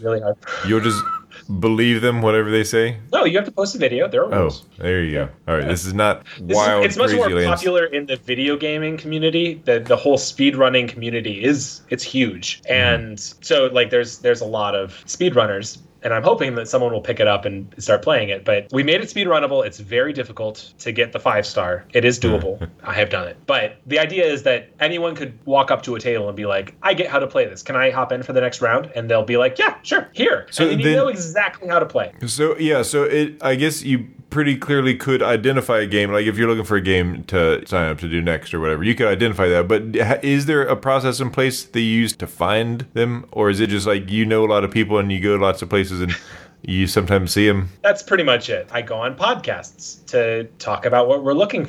believe them, whatever they say? No, you have to post a video. There are rules. Oh, there you go. All right, this is not wild, it's much more crazy popular in the video gaming community. The whole speedrunning community it's huge. And so there's a lot of speedrunners. And I'm hoping that someone will pick it up and start playing it. But we made it speedrunnable. It's very difficult to get the 5-star. It is doable. I have done it. But the idea is that anyone could walk up to a table and be like, I get how to play this. Can I hop in for the next round? And they'll be like, yeah, sure, here. So and then you know exactly how to play. So, yeah, I guess you pretty clearly could identify a game. Like if you're looking for a game to sign up to do next or whatever, you could identify that. But is there a process in place that you use to find them? Or is it just a lot of people and you go to lots of places and you sometimes see them? That's pretty much it. I go on podcasts to talk about what we're looking for.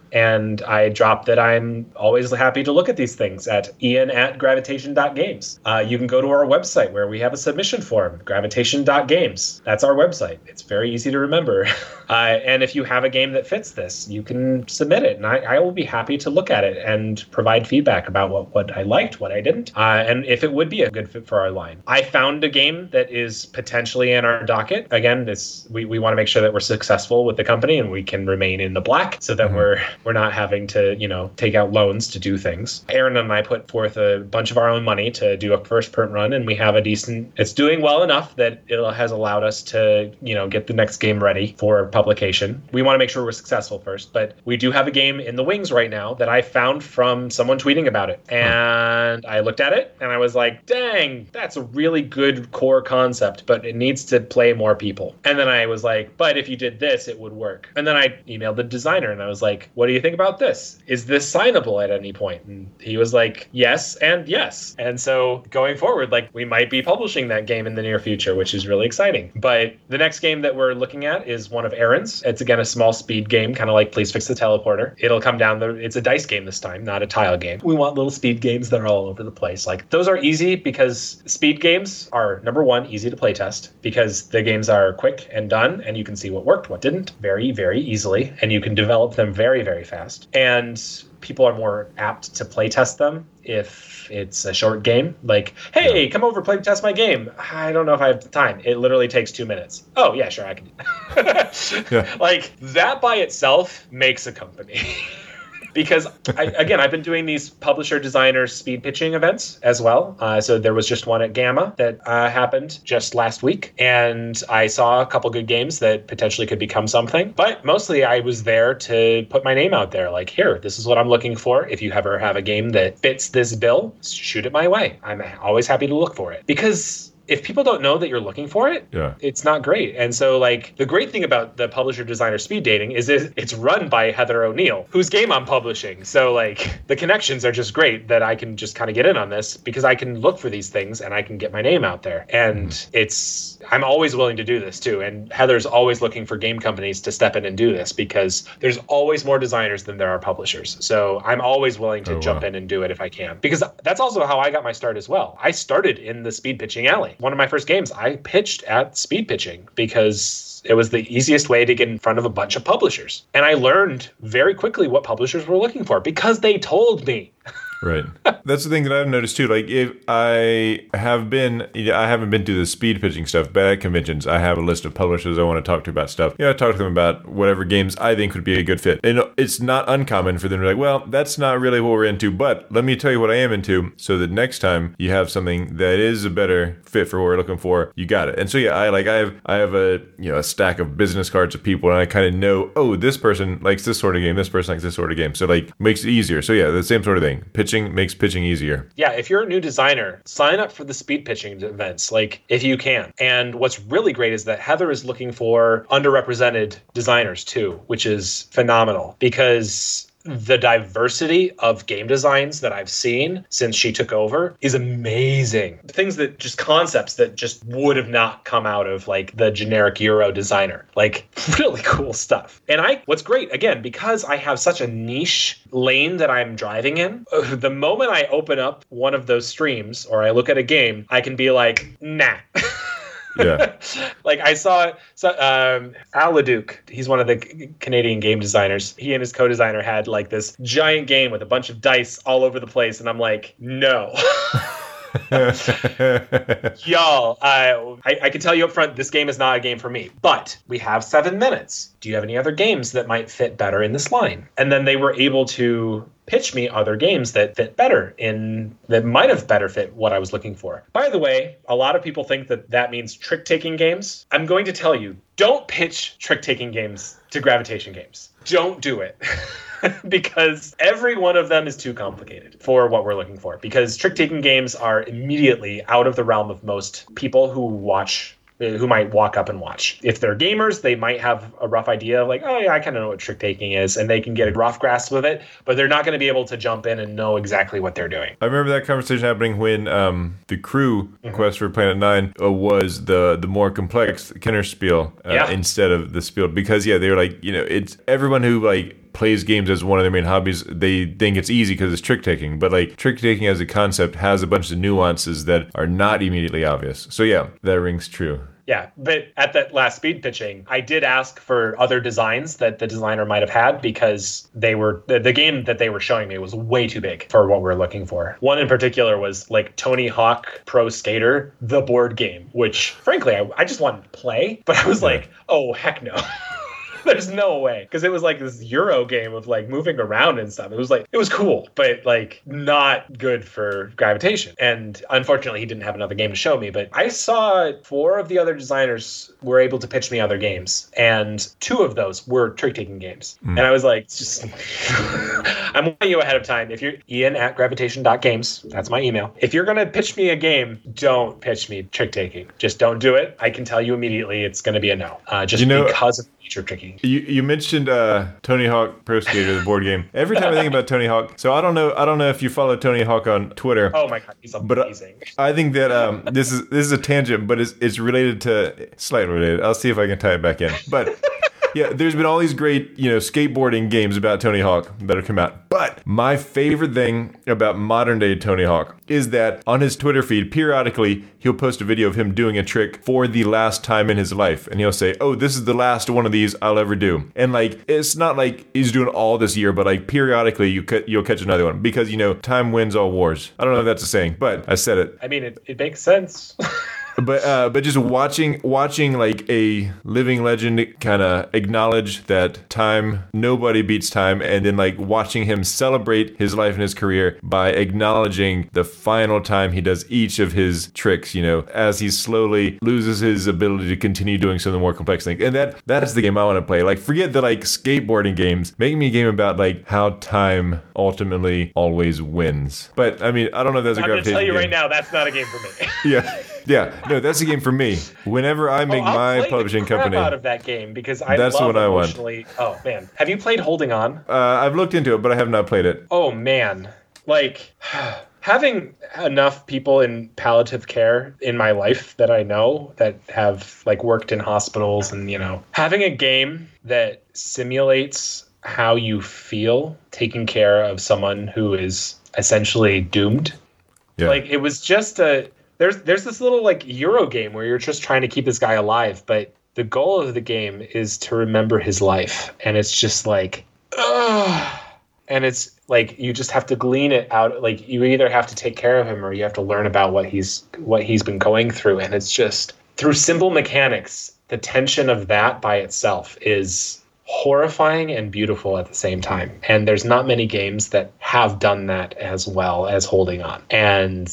And I dropped that I'm always happy to look at these things at ian@gravitation.games. You can go to our website where we have a submission form, gravitation.games. That's our website. It's very easy to remember. And if you have a game that fits this, you can submit it. And I will be happy to look at it and provide feedback about what I liked, what I didn't, and if it would be a good fit for our line. I found a game that is potentially in our docket. Again, we want to make sure that we're successful with the company and we can remain in the black so that we're not having to, take out loans to do things. Aaron and I put forth a bunch of our own money to do a first print run, and we have it's doing well enough that it has allowed us to, get the next game ready for publication. We want to make sure we're successful first, but we do have a game in the wings right now that I found from someone tweeting about it. And I looked at it and I was like, dang, that's a really good core concept, but it needs to play more people. And then I was like, but if you did this, it would work. And then I emailed the designer and I was like, what do you think about this? Is this signable at any point? And he was like, yes and yes. And so going forward, we might be publishing that game in the near future, which is really exciting. But the next game that we're looking at is one of Aaron's. It's again a small speed game, kind of like Please Fix the Teleporter. It'll come down it's a dice game this time, not a tile game. We want little speed games that are all over the place. Those are easy because speed games are, number one, easy to play test because the games are quick and done and you can see what worked, what didn't very, very easily. And you can develop them very, very fast. And people are more apt to play test them if it's a short game. Hey, come over, play test my game. I don't know if I have the time. It literally takes 2 minutes. Oh, yeah, sure, I can do that. That by itself makes a company. Because, I've been doing these publisher designer speed pitching events as well. So there was just one at Gamma that happened just last week. And I saw a couple good games that potentially could become something. But mostly I was there to put my name out there. Here, this is what I'm looking for. If you ever have a game that fits this bill, shoot it my way. I'm always happy to look for it. Because if people don't know that you're looking for it, it's not great. And so the great thing about the publisher designer speed dating is it's run by Heather O'Neill, whose game I'm publishing. So the connections are just great that I can just kind of get in on this because I can look for these things and I can get my name out there. And I'm always willing to do this too. And Heather's always looking for game companies to step in and do this because there's always more designers than there are publishers. So I'm always willing to jump in and do it if I can, because that's also how I got my start as well. I started in the speed pitching alley. One of my first games, I pitched at speed pitching because it was the easiest way to get in front of a bunch of publishers. And I learned very quickly what publishers were looking for because they told me. Right. That's the thing that I've noticed too. If I haven't been to the speed pitching stuff, but at conventions, I have a list of publishers I want to talk to about stuff. I talk to them about whatever games I think would be a good fit. And it's not uncommon for them to be well, that's not really what we're into, but let me tell you what I am into so that next time you have something that is a better fit for what we're looking for, you got it. And so, I have a stack of business cards of people and I kind of know, this person likes this sort of game, this person likes this sort of game. So makes it easier. So the same sort of thing. Pitching makes pitching easier. Yeah, if you're a new designer, sign up for the speed pitching events, if you can. And what's really great is that Heather is looking for underrepresented designers too, which is phenomenal because the diversity of game designs that I've seen since she took over is amazing. Things that just concepts that just would have not come out of the generic Euro designer, really cool stuff. And what's great, again, because I have such a niche lane that I'm driving in, the moment I open up one of those streams or I look at a game, I can be like, nah. Yeah. I saw Al LeDuc, he's one of the Canadian game designers. He and his co-designer had this giant game with a bunch of dice all over the place. And I'm like, no. Y'all, I can tell you up front, this game is not a game for me. But we have 7 minutes. Do you have any other games that might fit better in this line? And then they were able to pitch me other games that fit better that might have better fit what I was looking for. By the way, a lot of people think that means trick-taking games. I'm going to tell you, don't pitch trick-taking games to Gravitation Games. Don't do it. Because every one of them is too complicated for what we're looking for. Because trick-taking games are immediately out of the realm of most people who might walk up and watch. If they're gamers, they might have a rough idea of I kind of know what trick-taking is, and they can get a rough grasp of it, but they're not going to be able to jump in and know exactly what they're doing. I remember that conversation happening when the crew quest for Planet 9 was the more complex Kenner spiel instead of the spiel, because they were it's everyone who plays games as one of their main hobbies, they think it's easy because it's trick taking. But like trick taking as a concept has a bunch of nuances that are not immediately obvious. So yeah, that rings true. Yeah, but at that last speed pitching, I did ask for other designs that the designer might have had because they were the game that they were showing me was way too big for what we were looking for. One in particular was like Tony Hawk Pro Skater, the board game, which frankly, I just wanted to play, but I was like, oh, heck no. There's no way. Because it was like this Euro game of like moving around and stuff. It was cool, but like not good for gravitation. And unfortunately, he didn't have another game to show me. But I saw 4 of the other designers were able to pitch me other games. And 2 of those were trick-taking games. And I was like, just I'm warning you ahead of time. If you're Ian@gravitation.games, that's my email. If you're going to pitch me a game, don't pitch me trick-taking. Just don't do it. I can tell you immediately it's going to be a no. Because of the nature of tricking. You mentioned Tony Hawk Pro Skater, the board game. Every time I think about Tony Hawk, so I don't know if you follow Tony Hawk on Twitter. Oh my God, he's amazing. But I think that this is a tangent, but it's related to slightly related. I'll see if I can tie it back in. But yeah, there's been all these great, skateboarding games about Tony Hawk that have come out. But my favorite thing about modern day Tony Hawk is that on his Twitter feed, periodically, he'll post a video of him doing a trick for the last time in his life. And he'll say, oh, this is the last one of these I'll ever do. And like, it's not like he's doing all this year, but like periodically you'll catch another one because, time wins all wars. I don't know if that's a saying, but I said it. I mean, it makes sense. But just watching like a living legend kind of acknowledge that nobody beats time, and then like watching him celebrate his life and his career by acknowledging the final time he does each of his tricks, as he slowly loses his ability to continue doing some of the more complex things. And that is the game I want to play. Like, forget the like skateboarding games. Make me a game about like how time ultimately always wins. But I mean, I don't know if that's a gravitation game. I'm going to tell you right now, that's not a game for me. Yeah, no, that's a game for me. Whenever I make my publishing company, out of that game because that's love what I want. Oh man, have you played Holding On? I've looked into it, but I have not played it. Oh man, like having enough people in palliative care in my life that I know that have like worked in hospitals, and having a game that simulates how you feel taking care of someone who is essentially doomed. Yeah. Like it was just There's this little like Euro game where you're just trying to keep this guy alive, but the goal of the game is to remember his life. And it's just like, ugh. And it's like you just have to glean it out. Like you either have to take care of him or you have to learn about what he's been going through. And it's just through simple mechanics, the tension of that by itself is horrifying and beautiful at the same time. And there's not many games that have done that as well as Holding On. And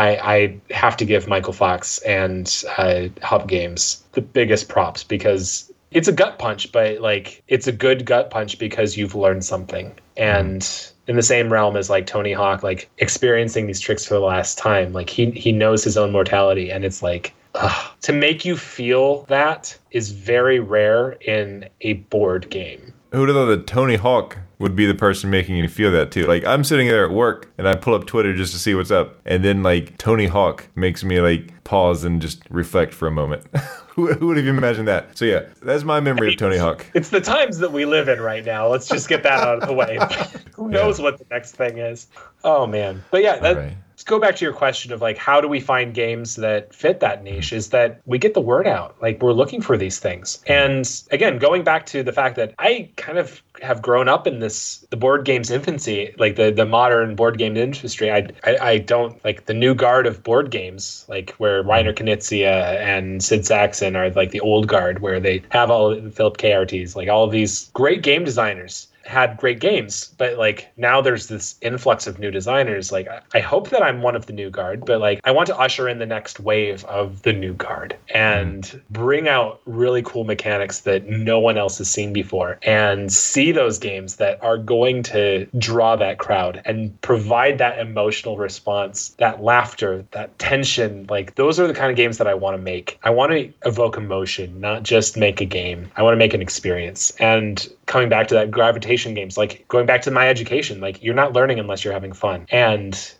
I have to give Michael Fox and Hub Games the biggest props because it's a gut punch, but like it's a good gut punch because you've learned something. And in the same realm as like Tony Hawk, like experiencing these tricks for the last time, like he knows his own mortality, and it's like to make you feel that is very rare in a board game. Who would have thought that Tony Hawk would be the person making you feel that too? Like I'm sitting there at work and I pull up Twitter just to see what's up, and then like Tony Hawk makes me like pause and just reflect for a moment. Who would have imagined that? So yeah, that's my memory of Tony Hawk. It's the times that we live in right now. Let's just get that out of the way. Who knows what the next thing is? Oh man. But yeah, let's go back to your question of like, how do we find games that fit that niche? Is that we get the word out. Like we're looking for these things. And again, going back to the fact that I kind of have grown up in the board games infancy, like the modern board game industry. I don't like the new guard of board games, like where Reiner Knizia and Sid Sackson are like the old guard, where they have all Philip K. Ortiz, like all of these great game designers had great games, but like now there's this influx of new designers. Like I hope that I'm one of the new guard, but like I want to usher in the next wave of the new guard and bring out really cool mechanics that no one else has seen before, and see those games that are going to draw that crowd and provide that emotional response, that laughter, that tension. Like those are the kind of games that I want to make. I want to evoke emotion, not just make a game. I want to make an experience. And coming back to that gravitation games, like going back to my education, like you're not learning unless you're having fun. And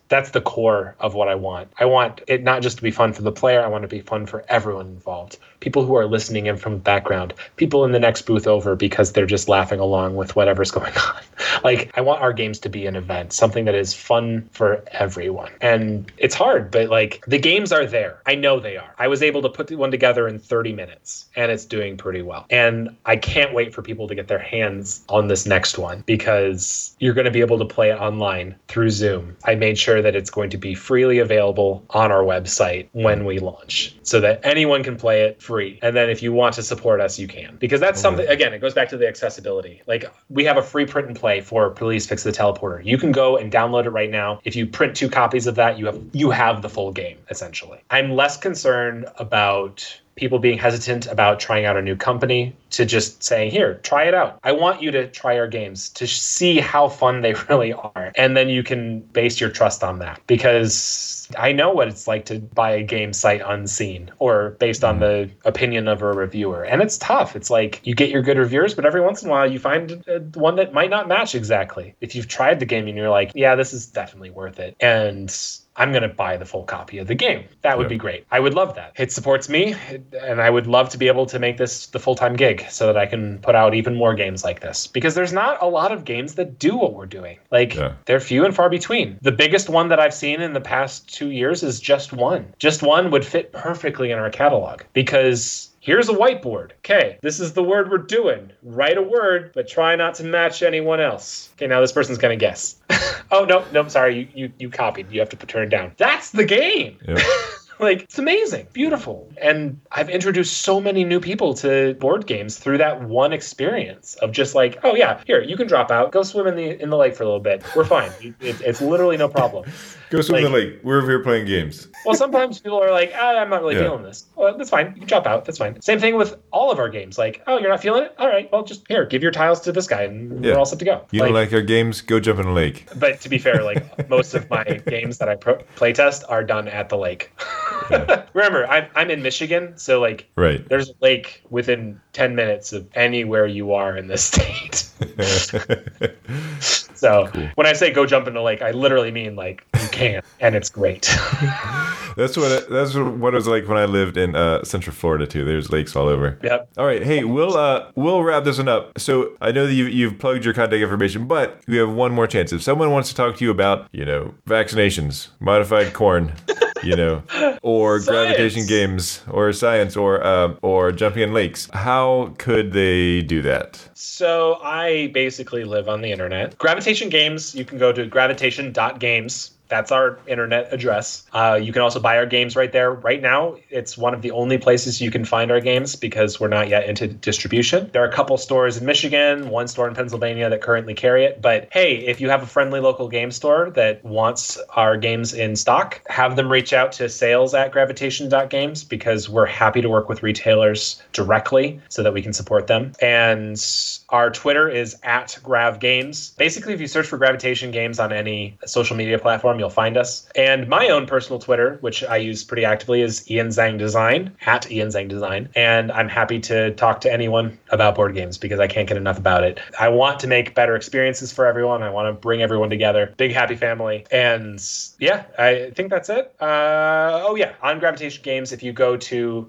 That's the core of what I want. I want it not just to be fun for the player. I want it to be fun for everyone involved. People who are listening in from the background, people in the next booth over because they're just laughing along with whatever's going on. Like, I want our games to be an event, something that is fun for everyone. And it's hard, but like, the games are there. I know they are. I was able to put one together in 30 minutes and it's doing pretty well. And I can't wait for people to get their hands on this next one because you're going to be able to play it online through Zoom. I made sure that it's going to be freely available on our website when we launch so that anyone can play it free. And then if you want to support us, you can. Because that's something, again, it goes back to the accessibility. Like, we have a free print and play for Police Fix the Teleporter. You can go and download it right now. If you print 2 copies of that, you have the full game, essentially. I'm less concerned about people being hesitant about trying out a new company to just saying, here, try it out. I want you to try our games to see how fun they really are. And then you can base your trust on that, because I know what it's like to buy a game sight unseen or based on the opinion of a reviewer. And it's tough. It's like you get your good reviewers, but every once in a while you find one that might not match exactly. If you've tried the game and you're like, yeah, this is definitely worth it, and I'm going to buy the full copy of the game. That would be great. I would love that. It supports me, and I would love to be able to make this the full-time gig so that I can put out even more games like this, because there's not a lot of games that do what we're doing. Like, they're few and far between. The biggest one that I've seen in the past 2 years is Just One. Just One would fit perfectly in our catalog because here's a whiteboard. Okay, this is the word we're doing. Write a word, but try not to match anyone else. Okay, now this person's going to guess. Oh, no, sorry, you copied. You have to turn it down. That's the game. Yep. Like, it's amazing, beautiful. And I've introduced so many new people to board games through that one experience of just like, oh yeah, here, you can drop out, go swim in the lake for a little bit. We're fine. It's literally no problem. Go swim in the lake. We're over here playing games. Well, sometimes people are like, I'm not really feeling this. Well, that's fine. You can drop out. That's fine. Same thing with all of our games. Like, oh, you're not feeling it? All right. Well, just here, give your tiles to this guy and we're all set to go. You don't like our games? Go jump in a lake. But to be fair, like, most of my games that I playtest are done at the lake. Yeah. Remember, I'm in Michigan, so like, there's a lake within 10 minutes of anywhere you are in this state. So when I say go jump in the lake, I literally mean like you can, and it's great. That's what it was like when I lived in Central Florida too. There's lakes all over. Yep. All right, hey, we'll wrap this one up. So I know that you've plugged your contact information, but we have one more chance. If someone wants to talk to you about, vaccinations, modified corn, or science, gravitation games, or science, or jumping in lakes, how could they do that? So I basically live on the internet. Gravitation Games, you can go to gravitation.games. That's our internet address. You can also buy our games right there. Right now, it's one of the only places you can find our games because we're not yet into distribution. There are a couple stores in Michigan, one store in Pennsylvania that currently carry it. But hey, if you have a friendly local game store that wants our games in stock, have them reach out to sales@gravitation.games because we're happy to work with retailers directly so that we can support them. And our Twitter is @GravGames. Basically, if you search for Gravitation Games on any social media platform, you'll find us. And my own personal Twitter, which I use pretty actively, is Ian Zhang Design, @Ian Zhang Design. And I'm happy to talk to anyone about board games because I can't get enough about it. I want to make better experiences for everyone. I want to bring everyone together. Big happy family. And yeah, I think that's it. On Gravitation Games, if you go to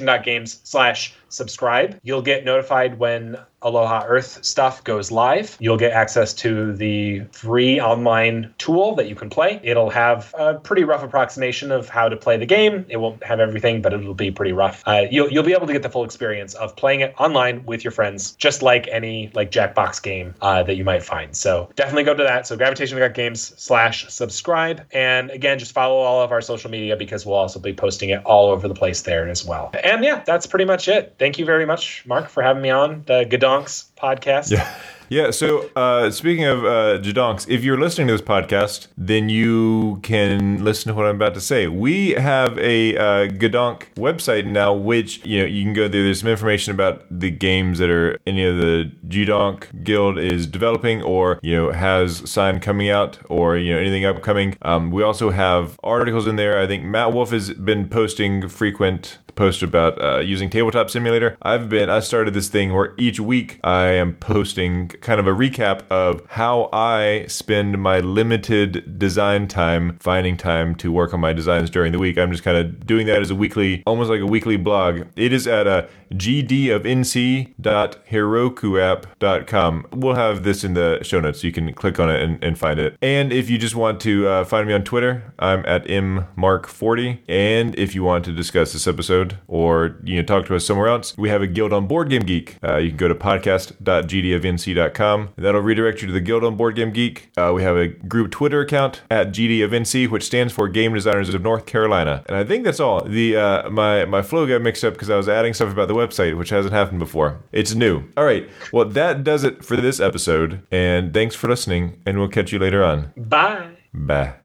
gravitation.games/subscribe, you'll get notified when Aloha Earth stuff goes live. You'll get access to the free online tool that you can play. It'll have a pretty rough approximation of how to play the game. It won't have everything, but it'll be pretty rough. You'll be able to get the full experience of playing it online with your friends, just like any Jackbox game that you might find. So definitely go to that. So gravitation.games/subscribe. And again, just follow all of our social media because we'll also be posting it all over the place there as well. And yeah, that's pretty much it. Thank you very much, Mark, for having me on the Gadonks podcast. Yeah, so speaking of Jadonks, if you're listening to this podcast, then you can listen to what I'm about to say. We have a Gadonk website now, which you can go there. There's some information about the games that are any of the Jadonk Guild is developing or has signed coming out or anything upcoming. We also have articles in there. I think Matt Wolf has been posting frequent post about using Tabletop Simulator. I started this thing where each week I am posting quick kind of a recap of how I spend my limited design time, finding time to work on my designs during the week. I'm just kind of doing that as a weekly, almost like a weekly blog. It is at gdofnc.herokuapp.com. We'll have this in the show notes, so you can click on it and find it. And if you just want to find me on Twitter, I'm at mmark40. And if you want to discuss this episode or talk to us somewhere else, we have a Guild on Board Game Geek. You can go to podcast.gdofnc.com. That'll redirect you to the Guild on Board Game Geek. We have a group Twitter account at gdofnc, which stands for Game Designers of North Carolina. And I think that's all. The my flow got mixed up because I was adding stuff about the website, which hasn't happened before. It's new. All right. Well, that does it for this episode. And thanks for listening. And we'll catch you later on. Bye. Bye.